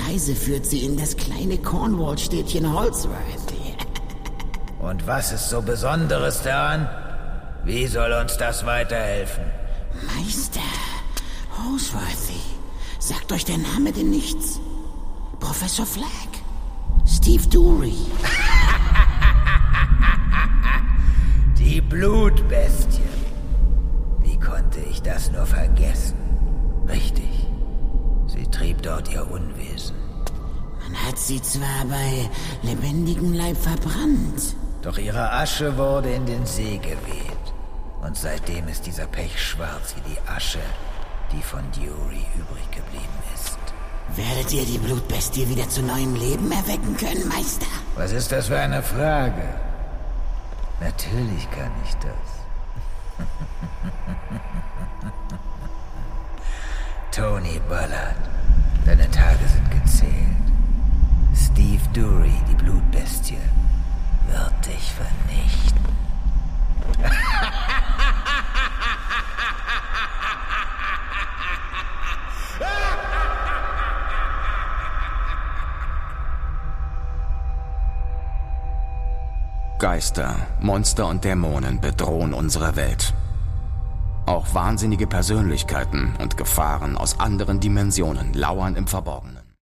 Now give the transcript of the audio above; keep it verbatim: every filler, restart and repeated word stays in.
Reise führt sie in das kleine Cornwall-Städtchen Holsworth. Und was ist so Besonderes daran? Wie soll uns das weiterhelfen? Meister, Holsworthy, sagt euch der Name denn nichts? Professor Flagg, Steve Dury. Die Blutbestie. Wie konnte ich das nur vergessen? Richtig. Sie trieb dort ihr Unwesen. Man hat sie zwar bei lebendigem Leib verbrannt. Doch ihre Asche wurde in den See geweht. Und seitdem ist dieser Pech schwarz wie die Asche, die von Dury übrig geblieben ist. Werdet ihr die Blutbestie wieder zu neuem Leben erwecken können, Meister? Was ist das für eine Frage? Natürlich kann ich das. Tony Ballard, deine Tage sind gezählt. Steve Dury, die Blutbestie, wird dich vernichten. Geister, Monster und Dämonen bedrohen unsere Welt. Auch wahnsinnige Persönlichkeiten und Gefahren aus anderen Dimensionen lauern im Verborgenen.